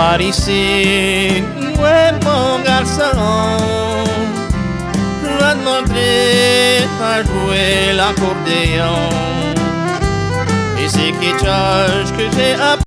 voir ici, ouais mon garçon, je vais te montrer à jouer l'accordéon. Et c'est quelque chose que j'ai appris.